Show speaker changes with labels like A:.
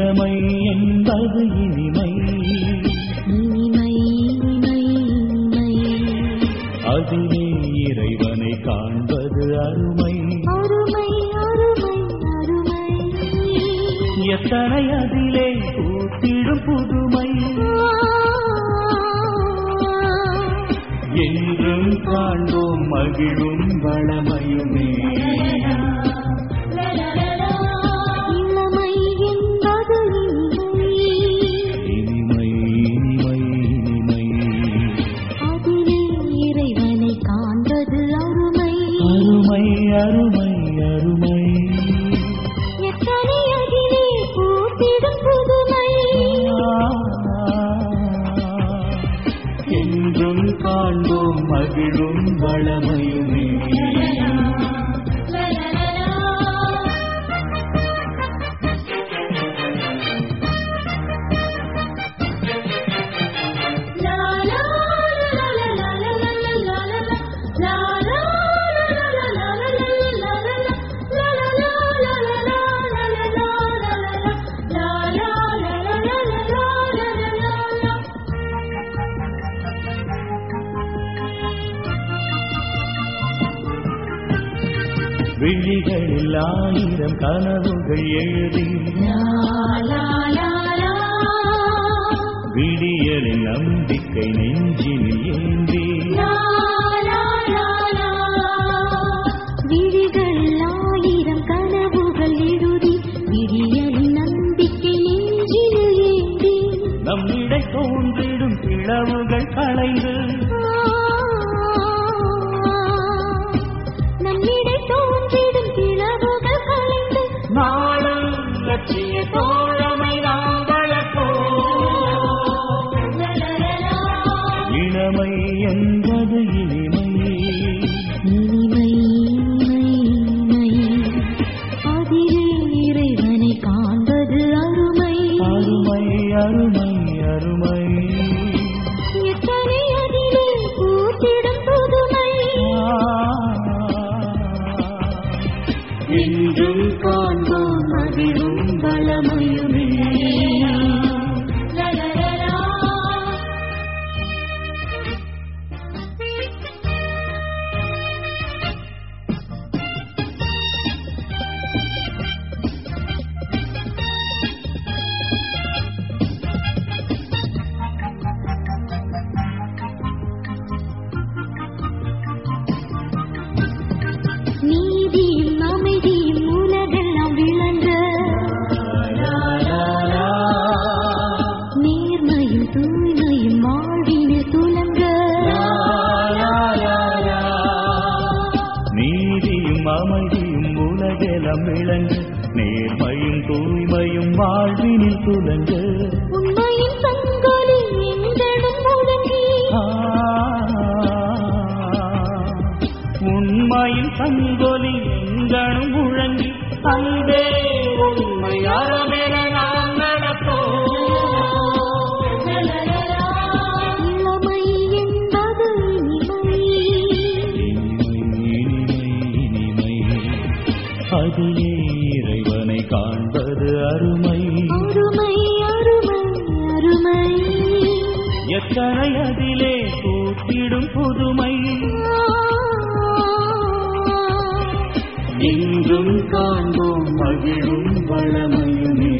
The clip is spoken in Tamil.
A: இளமை என்பது இனிமை,
B: இனிமை இனிமை இனிமை.
A: அதிலே இறைவனை காண்பது அருமை,
B: அருமை அருமை அருமை.
A: எத்தனை அதிலே கூத்திடும் புதுமை, என்றும் காண்போம் மகிழும் வளமையுமே.
B: இளமை என்பது
A: இனிமை, இனிமை இனிமை.
B: அதிலே இறைவனை காண்பது அருமை,
A: அருமை அருமை அருமை.
B: எத்தனை அதிலே கூத்திடும் புதுமை,
A: என்றும் காண்போம் மகிழும் வளமையுமே. விழிகளில் ஆயிரம் கனவுகள் எழுதி, விடியலின் நம்பிக்கை நெஞ்சினில் ஏந்தி,
B: விழிகள் ஆயிரம் கனவுகள் எழுதி, விடியலின் நம்பிக்கை நெஞ்சில் ஏந்தி,
A: நம்மிடை தோன்றிடும் பிளவுகள் களைந்து,
B: நம்மிடை தோன்றிடும் பிளவுகள் களைந்து,
A: நாளும் லட்சிய தோழமை நாம் வளர்ப்போம். இளமை என்பது இனிமை,
B: இனிமை இனிமை இனிமை. அதிலே இறைவனை காண்பது அருமை,
A: அருமை அருமை அருமை.
B: எத்தனை அதிலே கூத்திடும் புதுமை,
A: என்றும் காண்போம் மகிழும் வளமையுமே.
B: நீதியும் அமைதியும் உலகெல்லாம் விளங்க, நேர்மையும் தூய்மையும் வாழ்வினில் துலங்க,
A: நீதியும் அமைதியும் உலகெல்லாம் விளங்க, நேர்மையும் தூய்மையும் வாழ்வினில் துலங்க,
B: உண்மையின் சங்கொலி எங்களும் முழங்கி,
A: உண்மையின் சங்கொலி எங்களும் முழங்கி, அன்பே உண்மை அறமென நாம் நடப்போம்.
B: இளமை என்பது இனிமை,
A: இனிமை இனிமை இனிமை. அதிலே இறைவனை காண்பது அருமை,
B: அருமை அருமை அருமை.
A: எத்தனை அதிலே கூத்திடும் புதுமை, இன்றும் காண்போம் மகிழும் வளமையுமே.